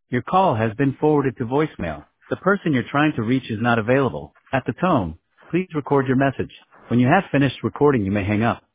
Your call has been forwarded to voicemail. The person you're trying to reach is not available. At the tone, please record your message. When you have finished recording, you may hang up.